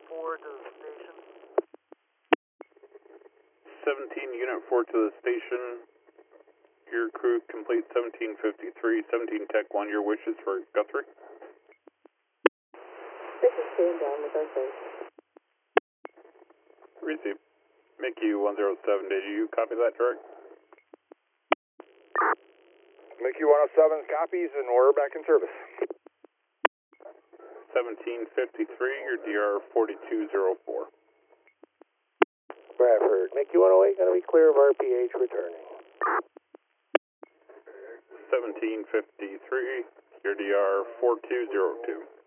4 to the station. 17 Unit 4 to the station. Your crew complete 1753. 17 Tech 1, your wishes for Guthrie. This is stand down with our friends. Receive. Mickey 107, did you copy that direct? Mickey 107 copies, and we're back in service. 1753, your DR 4204. Bradford, Mickey 108, going to be clear of RPH returning. 1753, your DR 4202.